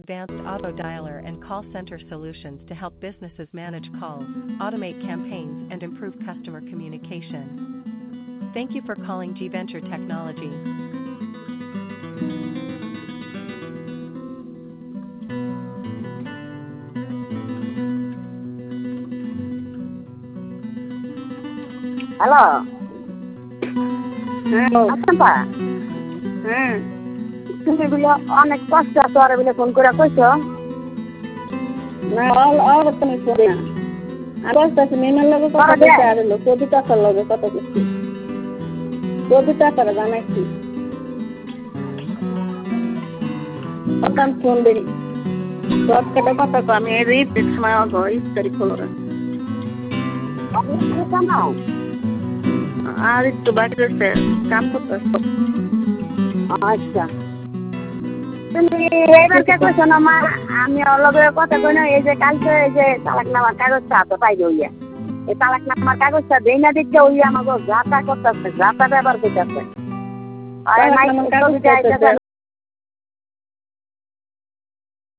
advanced auto dialer and call center solutions to help businesses manage calls, automate campaigns, and improve customer communication. Thank you for calling G Venture Technology. Hello, hello. আছেন পা? হ্যাঁ, তুমি বলে অনেক কষ্ট আছে আর বলে ফোন করে কইছো। না আর তুমি শুনে না। আর বলতেছি মেমের লগে কথা বলতে আর হলো কবিতা তার লগে কথা বলছি। কবিতা তার জানাইছি। কথা ফোন দিই। সব কটা কথা কো আমি এই রিট সময় আগে ইস্তারি খোলা। আমি জানাও। আর একটু বাকি আছে কাম করতেছি। আচ্ছা, তুমি এবার কে কইছো না মা? আমি অলগে কথা কই না, এই যে কালকে এই যে তালাকনামার কাগজটা হাতে পাই হইয়া, এই তালাকনামার কাগজটা দেই না দিচ্ছে ওই আমাকে যাতা করতেছে, যাতা ব্যবহার করতেছে। আর নাই